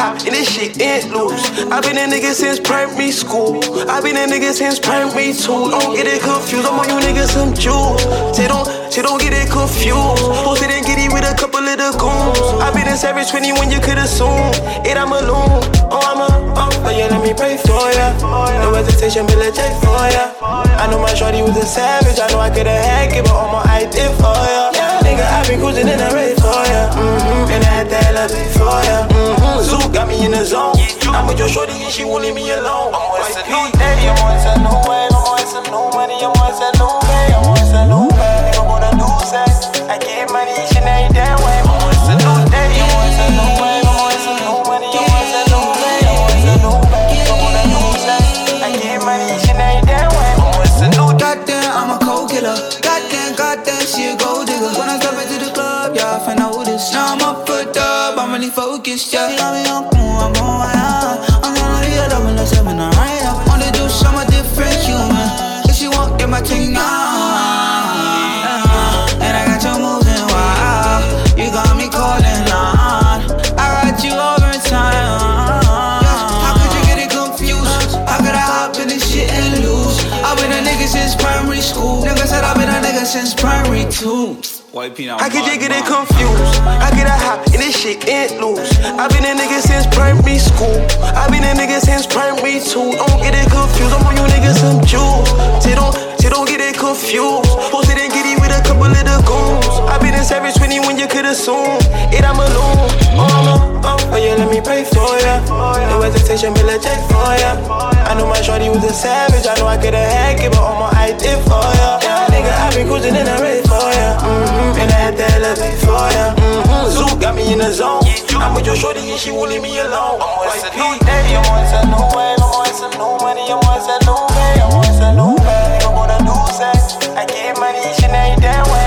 hop and this shit ain't loose. I been a nigga since primary school. I been a nigga since primary 2. Don't get it confused, I'm on you niggas some juice. Say don't get it confused. Posted and giddy with a couple of the goons. I been in Savage 20 when you could assume it I'm alone. But yeah, let me pray for ya. No hesitation, Bill J for ya. I know my shorty was a savage. I know I could've had it, but all my I did for ya. Nigga, I been cruising in a race for ya. And I had to elevate for ya. Zoo got me in the zone. I'm with your shorty and she won't leave me alone. I'm always a new day, I'm always a new wave, I'm always a new money, I'm always a new pay, I'm always a new pay. Nigga, what I do say? I get money each and every damn way. I'm always a new day, I'm always a new wave, I'm always a new money, I'm always a new pay, I'm always a new pay. Nigga, what I do say? I get money each and every damn way. I'm always a new day. Goddamn, I'm a cold killer. Goddamn, she a gold digger. When I step into the club, yeah, I find out who this. Now I'm up for dub, I'm really focused, yeah. Got me on, I'm on, I'm gonna be a double, let's have a right up. Wanna do some a different human. If she won't get my thing on. And I got your moves in wild. You got me calling on. I got you over time. How could you get it confused? How could I hop in this shit and lose? I've been a nigga since primary school. Nigga said I've been a nigga since primary 2. How could you get it confused? How could I hop and this shit ain't loose? I been a nigga since primary school. I been a nigga since primary 2. Don't get it confused, I'm on you niggas some juice. Say don't get it confused. Posted and giddy with a couple of the goons. I been in Savage 20 when you could assume it I'm alone. But yeah, let me pray for ya. No hesitation, Bill J for ya. I know my shorty was a savage. I know I could've had it, but all my I did for ya. Nigga, I been cruising in a race for ya. And I had to elevate for ya. Zoo got me in the zone. I'm with your shorty and she won't leave me alone. I'm always a new day, I'm always a new wave, I'm always a new money, I'm always a new pay, I'm always a new pay. Nigga, what I do say? I get money each and every damn way.